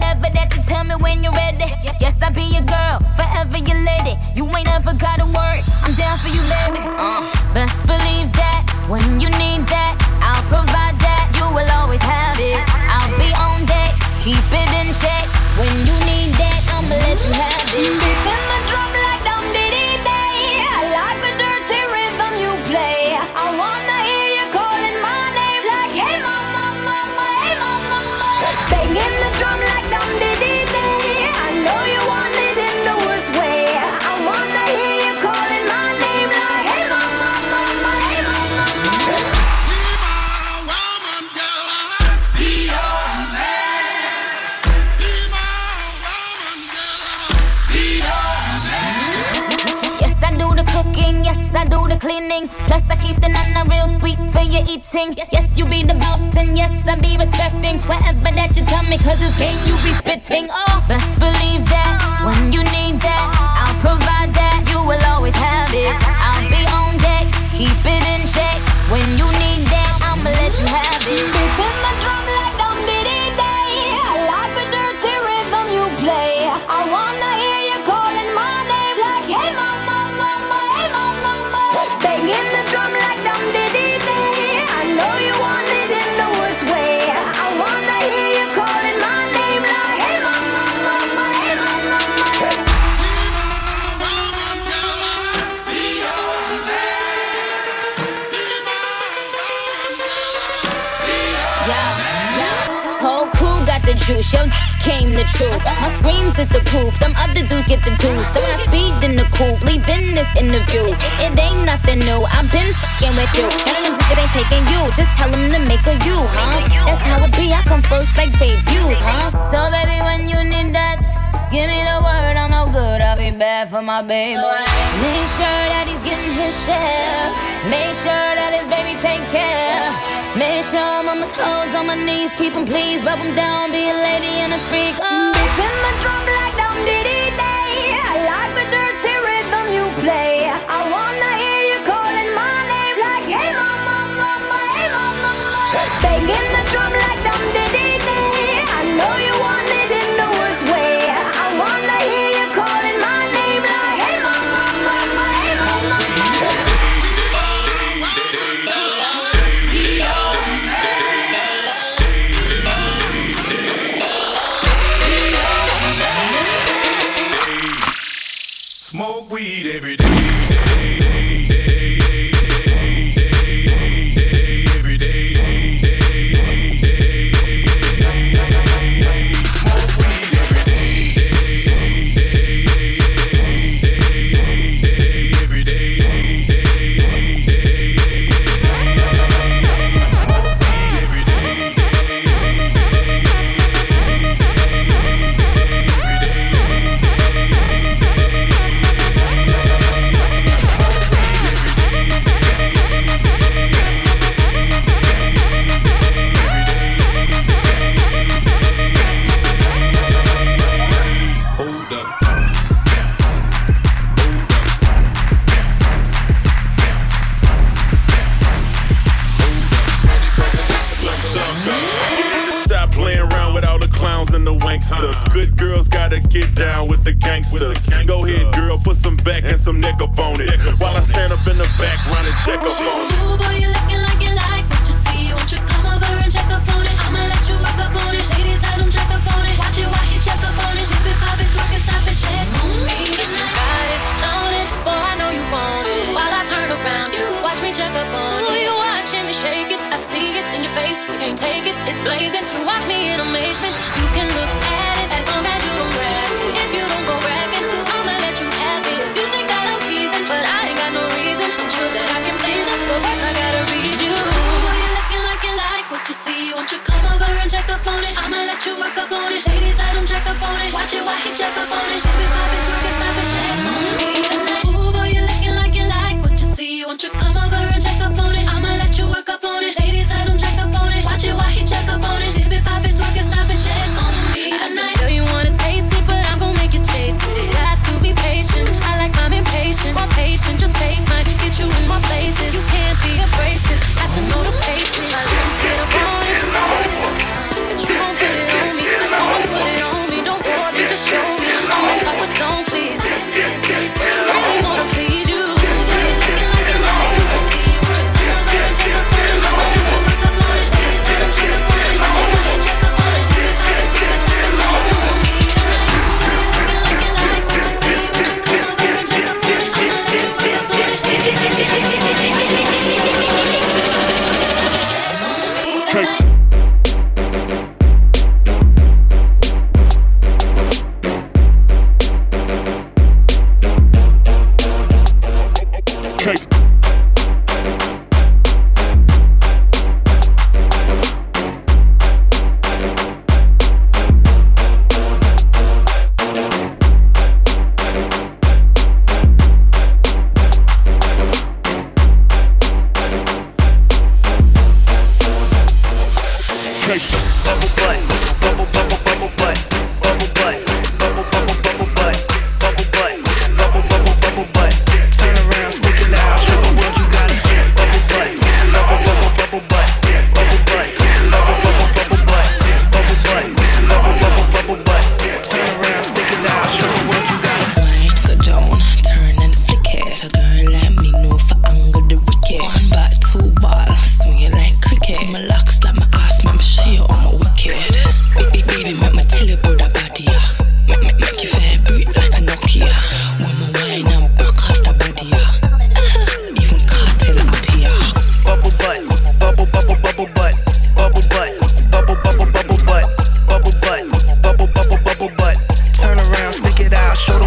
whatever that you tell me when you're ready. Yes, I'll be your girl, forever your lady. You ain't ever gotta worry, I'm down for you, baby. Best believe that, when you need that, I'll provide that. You will always have it. I'll be on deck, keep it in check. When you need that, I'ma let you have it. Beats in the drum like dum diddy day. I like the dirty rhythm you play. I wanna hear you calling my name like, hey mama, mama, hey mama, mama. Banging the drum like dum diddy day. I know you want it in the worst way. I wanna hear you calling my name like, hey mama, mama, hey mama, mama. Be my woman, girl, I'll be your man. Be my woman, girl, I'll be your man. Yes, I do the cooking, yes, I do the cleaning. Plus, I keep the nana real sweet for your eating. Yes, you be the boss, and yes, I be respecting whatever that you tell me, cause it's game you be spitting. Oh, best believe that, when you need that, I'll provide that. You will always have it. I'll be on deck, keep it in check. When you need that, I'ma let you have it. Beats in the drum like dum diddy day. I like the dirty rhythm you play. I wanna hear you calling my name like, hey mama, mama, hey mama, mama. Banging the drum like dum diddy day. I know you want it in the worst way. I wanna hear you calling my name like, hey mama, mama, hey mama, mama. Be my woman, girl, I'll be your man. Be my woman, girl, I'll be your Whole crew got the juice, yo came the truth. My screams is the proof, them other dudes get the juice. So when I speed in the coupe, leaving this interview, it ain't nothing new, I've been fucking with you. None of them niggas ain't taking you, just tell them to make a you, huh? That's how it be, I come first like debuts, huh? So baby, when you need that, give me the word, I'm no good, I'll be bad for my baby. Make sure that he's getting his share. Make sure that his baby take care. Make sure I'm on my toes, on my knees, keep him please, rub him down, be a lady and a freak. Beats in the drum like dum diddy day. I like the dirty rhythm you play. I wanna hear you calling my name like, hey mama, mama, hey mama, mama. Banging the drum like dum diddy day. I know you want it in the worst way. I wanna hear you calling my name like, hey mama, mama, hey mama, mama. Smoke weed every day. Every day. Smoke weed every day. Every Good girls gotta get down with the gangsters. Go ahead, girl, put some back and some neck up on it. While I stand up in the background and check up on it. Ooh, boy, you looking like you like what you see. Won't you come over and check up on it? I'ma let you rock up on it. Ladies, let them check up on it. Watch it while he check up on it. Dip it, pop it, twerk it, stop it, check on me. Got it, flown it, boy, I know you want it. While I turn around, you watch me check up on it. You watching me shake it, I see it in your face. You can't take it, it's blazing. You watch me in amazement. You can look at it as long as you don't grab it. If you don't go bragging, I'ma let you have it. You think that I'm teasing, but I ain't got no reason. I'm sure that I can please you, but first I gotta read you. Boy, you looking like you like what you see. Won't you come over and check up on it? I'ma let you work up on it. Ladies, let him check up on it. Watch it while he check up on it. Dip it, pop it, twerk it, stop it, check on me. Ooh, boy, you looking like you like what you see. Won't you come over and check up on it? I'ma let you work up on it. Ladies, let him check up on it. Watch it while he check up on it. Dip it, pop it, twerk it, stop it, check on me.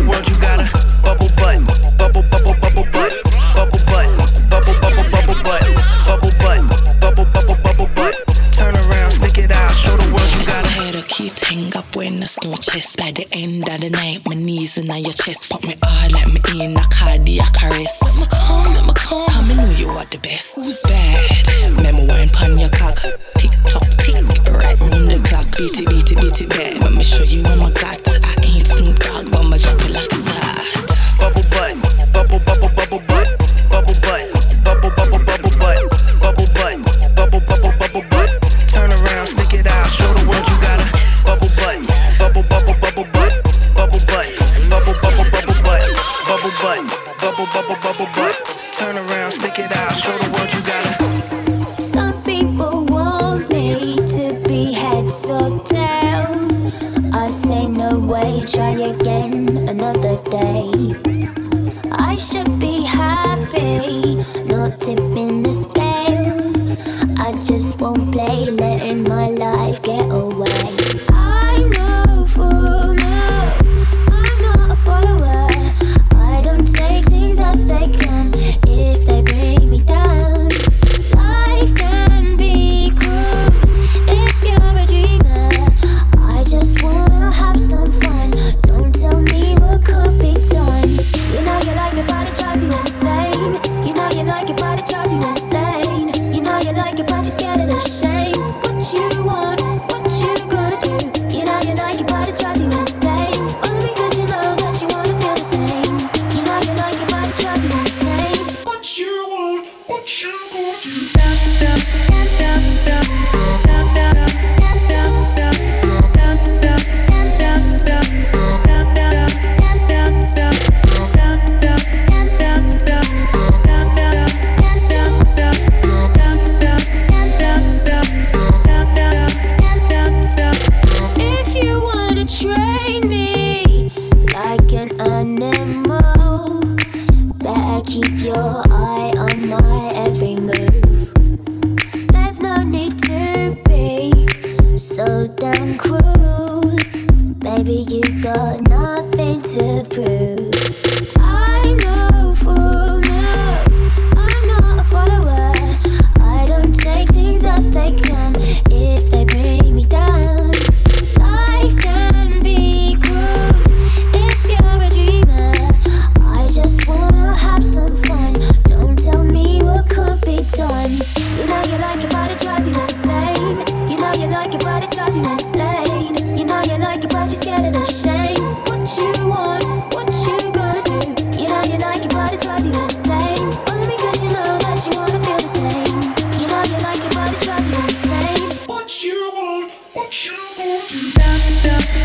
world, you gotta bubble butt, bubble bubble bubble butt, bubble butt, bubble bubble bubble butt, bubble butt, bubble bubble bubble butt. Turn around, stick it out, show the world you gotta. I hear the cute hang up when the snow chest. By the end of the night, my knees in your chest. Fuck me hard, let me in a cardiac arrest. Make me come. Come and know you are the best. Who's bad? Remember wine pan your cock. Tick tock tick, right round the clock. Beat it bad. Let me show you what I got. I ain't Snoop Dogg, but I drop it like it's hot. Bubble butt, bubble bubble bubble butt, bubble butt, bubble bubble bubble butt, bubble butt, bubble bubble bubble butt. Turn around, stick it out, show the world you gotta bubble butt, bubble bubble bubble butt, bubble butt, bubble bubble bubble butt, bubble butt, bubble bubble bubble butt. Turn around, stick it out, show the world you gotta. Some people want me to be heads or tails. I say no way, try again another day. I should be happy, not tipping the scales. I just won't play, letting my life get away. I'm no fool, no, I'm not a follower. I don't take things as they come if they bring me down. Life can be cruel if you're a dreamer. I just wanna have some fun. Don't tell me what could be done. You know you like it, but it drives you insane. You know you like it, but it drives you insane. You know you like it, but you're scared of the shame. What you want, what you gonna do? You know you like it, but it drives you insane. Follow me 'cause you know that you wanna feel the same. You know you like it, but it drives you insane. What you want, what you gonna do? If you wanna train me like an animal, better keep your eye on my every move. There's no need to be so damn cruel. Baby, you got nothing to prove. I'm no fool, no, I'm not a follower. I don't take things as they come if they bring me down. Life can be cruel if you're a dreamer. I just wanna have some fun. Don't tell me what could be done. You know you like it, but it drives you insane. You know you like it, but it drives you insane. You know you like it, but you're scared of the shame. What you want, what you gonna do? You know you like it, but it drives you insane. Follow me 'cause you know that you wanna feel the same. You know you like it, but it drives you insane. What you want, what you gonna do?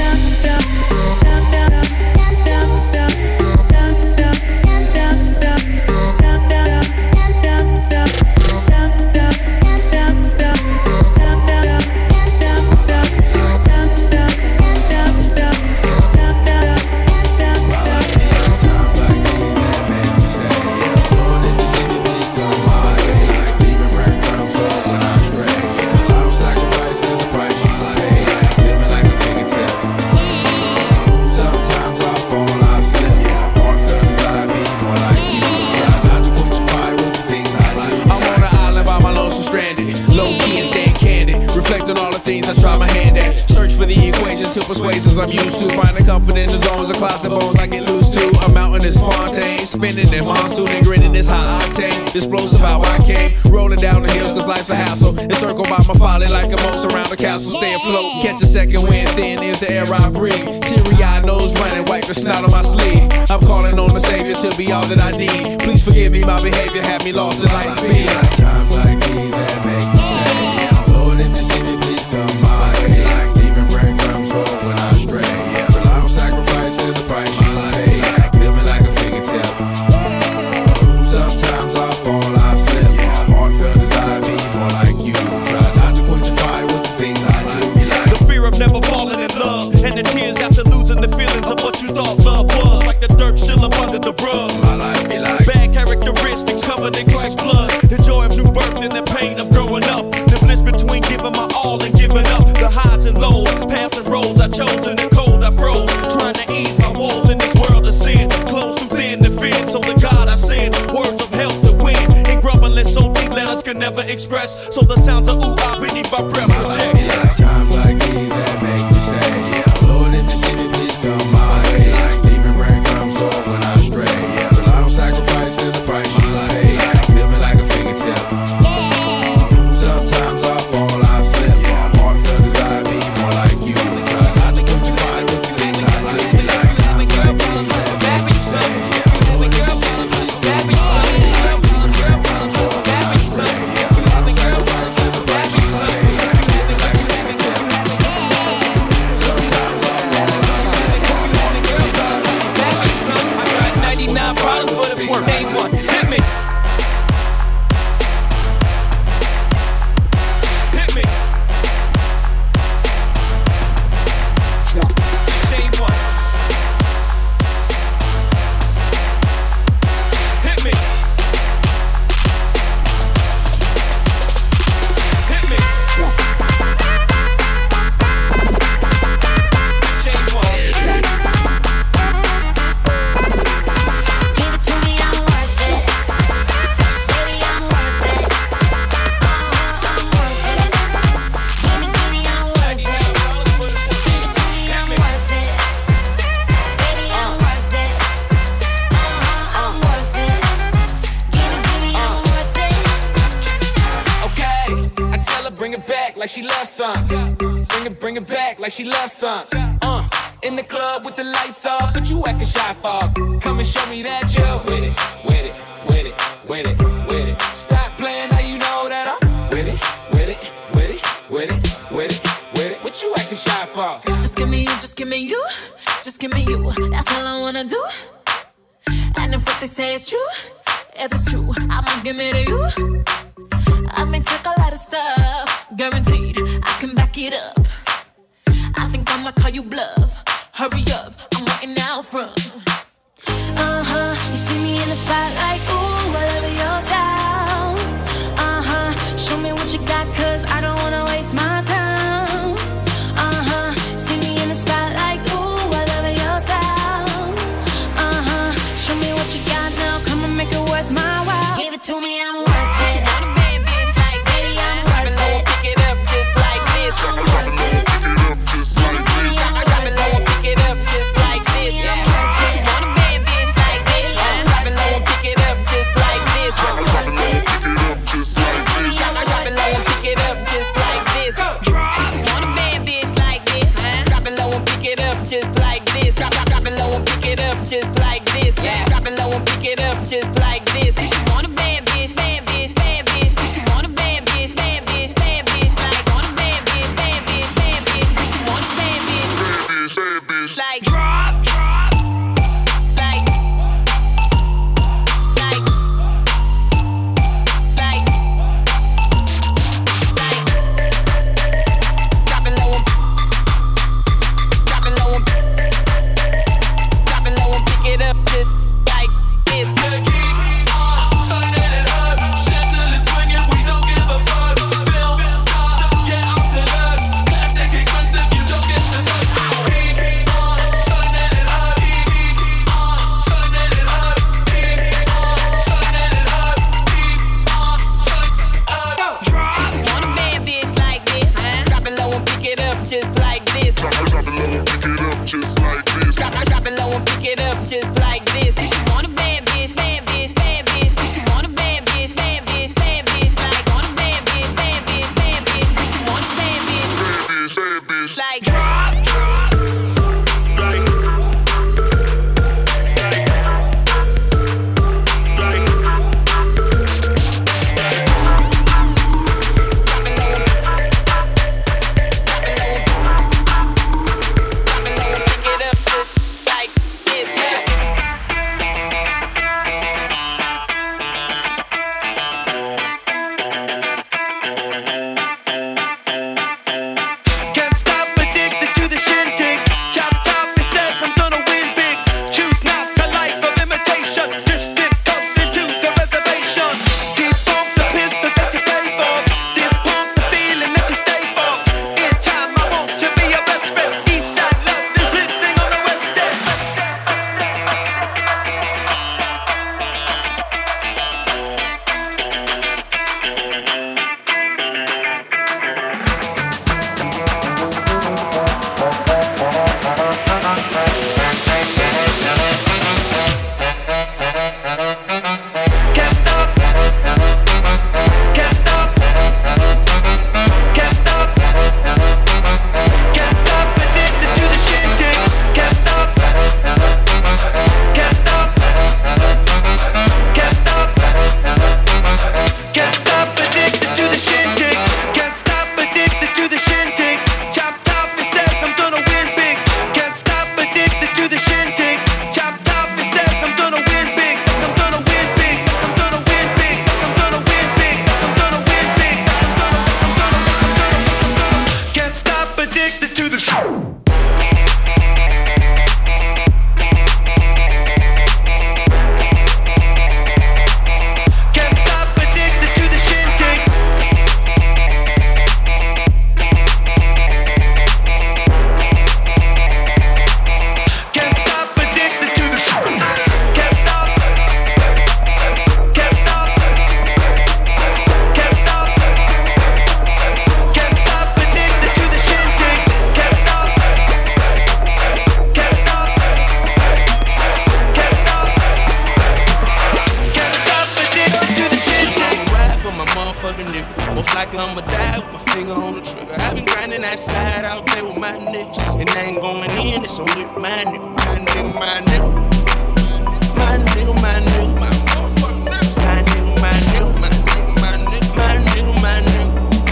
To persuasions I'm used to, finding comfort in the zones of closet bones I get loose to. A mountain is Fontaine, spinning in monsoon and grinning is high octane. Explosive how I came, rolling down the hills 'cause life's a hassle. Encircled by my folly like a moat around the castle. Stay afloat, catch a second wind, thin is the air I breathe. Teary-eyed nose running, wipe the snot on my sleeve. I'm calling on the Savior to be all that I need. Please forgive me, my behavior had me lost in light speed. Times like these that make me say, Lord, if you see me, please come my way. Like demon breadcrumbs roll when I stray. Rely on sacrifice and the price you pay. Like living like a fingertip. Sometimes I fall, I slip. Heartfelt desire be more like you. Try not to quench the fire with the things I do. The fear of never falling in love, and the tears after losing the feelings of what you thought love was. Like the dirt still up under the rug. My life be like bad characteristics covered in Christ's blood. The joy of new birth and the pain of growing up. The bliss between giving my all and giving up. The highs and lows, paths and roads I chose in the cold I froze. Trying to ease my woes in this express. So the sounds of ooh-ah beneath my breath project. It's times like these that make me say, yeah, Lord, if you see me, please come my way. Like demon rain comes forward when I stray. Yeah, but I don't sacrifice in the price you pay. Feel me like a fingertip. Sometimes I fall, I slip. Yeah, I'm hard feel desire, be more like you. Try not to put you fire, but you think I do. Like times like these that make me say, yeah, Lord, if you see me, please come my way. Like demon rain comes forward when I stray. Yeah, but I don't sacrifice in the price you pay. Feel me like a fingertip. Sometimes I fall, I slip. I'm hard feel desire, be more like you. I got 99 problems, but it's worth day one. Hit me. Hit me. Chain one. Hit me. Hit me. Chain one. Give it to me, I'm worth it. Baby, I'm worth it. I'm worth it. Give me, I'm worth it. Give it to me, I'm worth it. Baby, I'm worth it. I'm worth it. Give me, I'm worth it. Okay, I tell her bring it back like she loves some. Bring it back like she loves some. In the club with the lights off, but you acting shy for. Come and show me that you're with it, with it, with it, with it, with it. Stop playing, now you know that I'm with it, with it, with it, with it, with it, with it. What you acting shy for? Just give me you, just give me you, just give me you. That's all I wanna do. And if what they say is true, if it's true, I'ma give it to you. I may take a lot of stuff, guaranteed I can back it up. I think I'ma call you bluff. Hurry up, I'm waiting out front. You see me in the spotlight, ooh, I love your style. Show me what you got, cause I don't wanna waste my time. See me in the spotlight, ooh, I love your style. Show me what you got now, come and make it worth my while. Give it to me, I'm worth it. Want a bad bitch like Baby, this? I'm Drop it worth low and it. pick it up just like this. I'm worth it. Drop it low and pick it up just like this. I'm worth it. Want a bad bitch like this? Drop it low and pick it up just like this. I'm worth it. Drop it low and pick it up just like this. Want a bad bitch like this? Drop it low and pick it up just like this. Drop it low and pick it up just like this. Drop it low and pick it up just like this. Want a bad bitch, bad bitch, bad bitch. Want a bad bitch, bad bitch, bad bitch. Like want a bad bitch, bad bitch, bad bitch. Want a bad bitch, like drop, like, like, like, like. Drop it low and drop it low and drop it low and pick it up just like this. Turning it up, chandelier swinging, we don't give a fuck. Film, stop, get up to us. Classic expensive, you don't get to touch. Turning it up, turning it up, turning it up, Want a bad bitch like this? Drop it low and pick it up just like this. Drop it low and pick it up just like this. Want a bad bitch, bad bitch, bad bitch. Want a bad bitch, bad bitch, bad bitch. Like want a bad bitch, bad bitch, bad bitch. Want a bad bitch, like drop, Like, drop it low and pick it up just like this. like I'ma die with my finger on the trigger. I've been grinding that side out there with my niggas. And I ain't going in, it's only my nigga, my nigga, my nigga. My nigga, my nigga, my motherfucking nigga. My nigga, my nigga, my nigga, my nigga, my nigga, my nigga.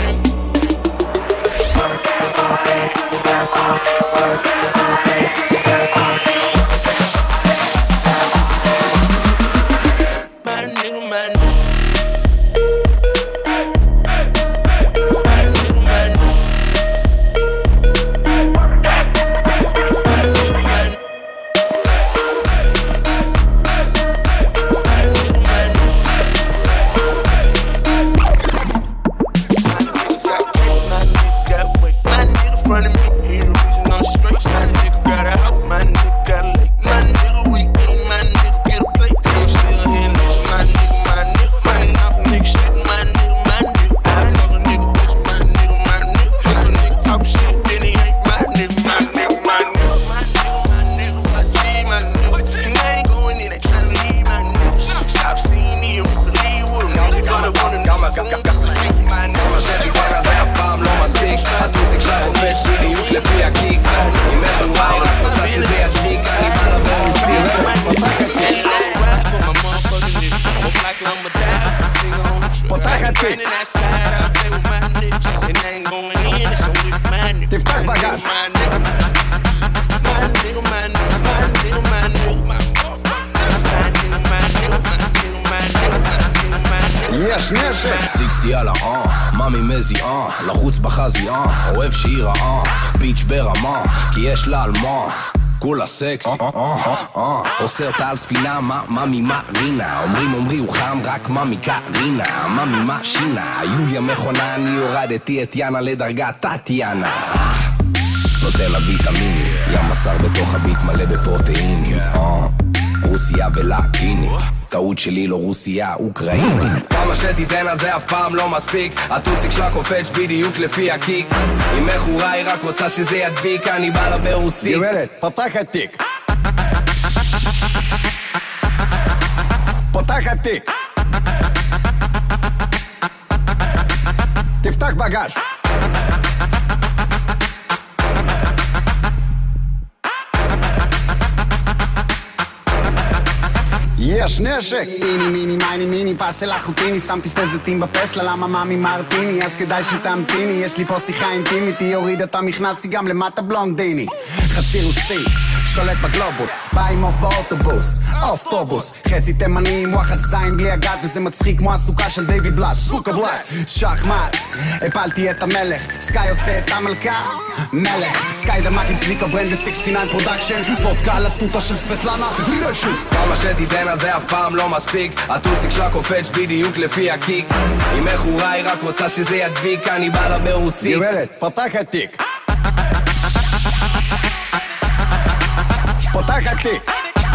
סיקסטי על מאמי מזיעה, לחוץ בחזייה, אוהב שהיא רעה, ביץ' ברמה, כי יש לה על מה, כולה סקסי, עושה אותה על ספינה, מאמי מרינה, אומרי הוא חם, רק מאמי קרינה, מאמי משינה, יוליה מכונה, אני הורדתי את יאנה לדרגת טטיאנה, נותן לה ויטמינים, ים מסר בתוך הביט מלא בפרוטאינים, רוסיה ולטיני, טעות שלי לא רוסיה, אוקראינית. כמה שתיתן על זה אף פעם לא מספיק, הטוסיק שלה קופץ בדיוק לפי הקיק, היא מכורה היא רק רוצה שזה ידביק, אני בא לה ברוסית. גברת, פתח התיק. פתח התיק. תפתח בגש. יש נשק! איני מיני מייני מיני פס של אחותיני, שמתי שתי זיתים בפסלה, למה מאמי מרטיני? אז כדאי שתמתיני, יש לי פה שיחה אינטימית, היא הורידה את המכנס, היא גם למטה בלונדיני. חצי רוסי, שולט בגלובוס, בא עם אוף באוטובוס, אוטובוס, חצי תימני עם וואחד זין בלי הגת, וזה מצחיק כמו הסוכה של דיוויד בלאט, סוכה בלאט, שחמט, הפלתי את המלך, סקאי עושה את המלכה, מלך, סקאי דמק עם סניקה ברנד 69 פרודקשן, וודקה על הטוטה של סבטלנה, רשת. כמה שתיתן על זה אף פעם לא מספיק, הטוסיק שלה קופץ בדיוק לפי הקיק, היא מכורה היא רק רוצה שזה ידביק, אני בא לה ברוסית. גברת, פתח התיק. פתח התיק.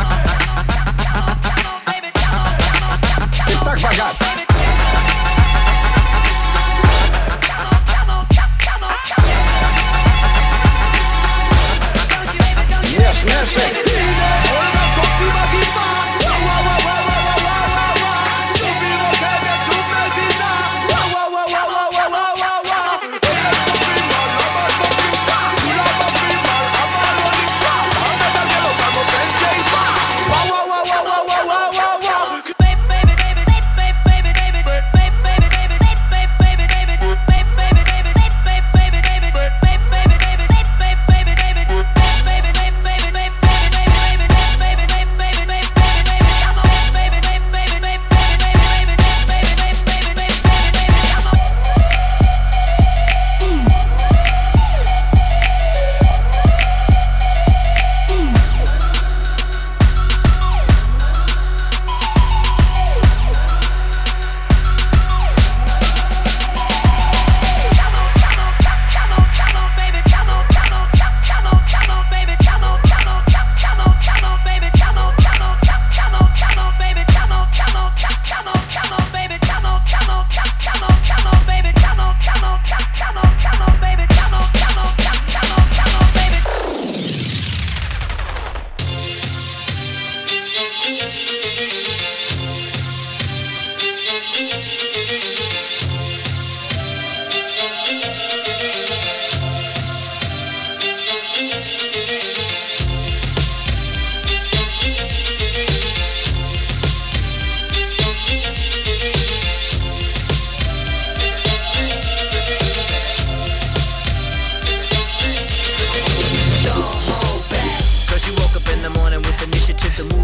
תפתח בגד. יש נשק. Change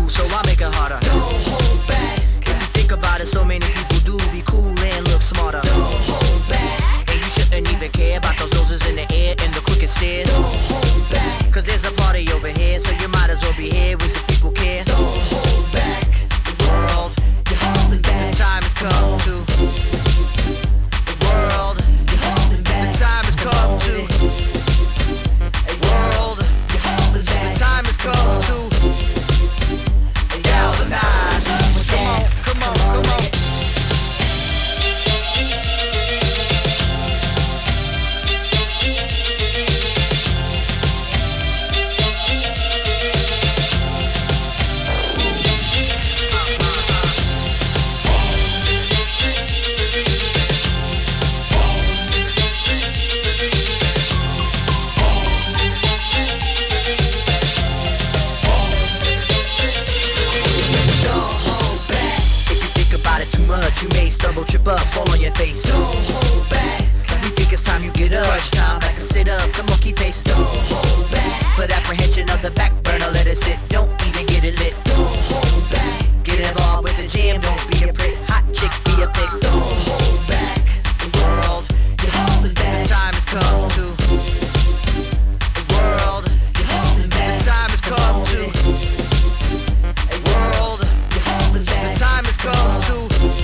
so I make it harder. Don't hold back. If you think about it, so many people do be cool and look smarter. Don't hold back. And you shouldn't even care about those noses in the air and the crooked stairs. Don't hold back. Cause there's a party over here, so you might as well be here with the people care. Don't hold back. The world, you're holding back. The time has come to. The world, you're holding back. The time has come to. The world, you're holding back. The time has come to. Galvanize. Come on, come on, come on. You may stumble, trip up, fall on your face. Don't hold back. We think it's time you get up. Crunch time, back and sit up. Come on, keep pace. Don't hold back. Put apprehension on the back burner, let it sit. Don't even get it lit. Don't hold back. Get involved with the jam, don't be a prick. Hot chick, be a pig. Don't hold back. The world, you're holding back. The time has come to. The world, you're holding back. The time has come to. The world, you're holding back. The time has come to.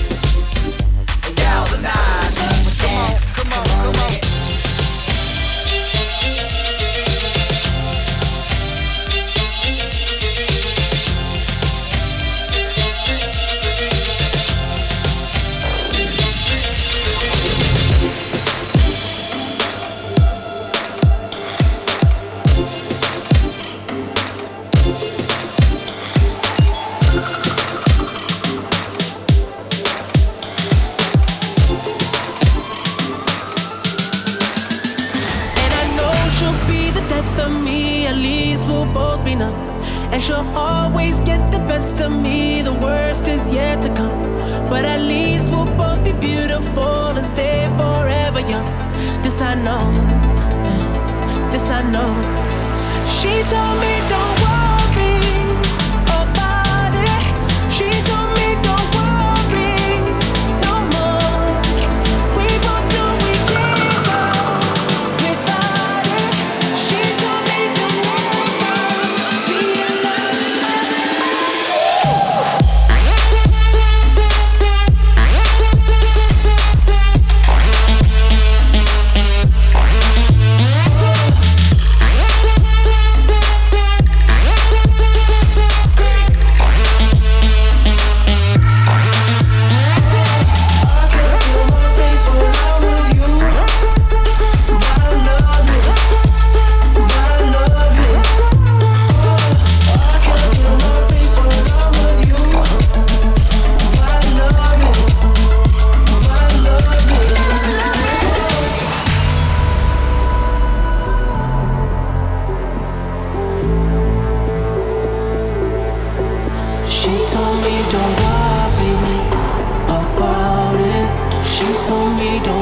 Galvanize. Come on, come on. And she'll always get the best of me. The worst is yet to come, but at least we'll both be beautiful and stay forever young. This I know, this I know. She told me don't worry about it. She told me don't worry no more. We both knew we can't go without it. She told me don't worry. She told me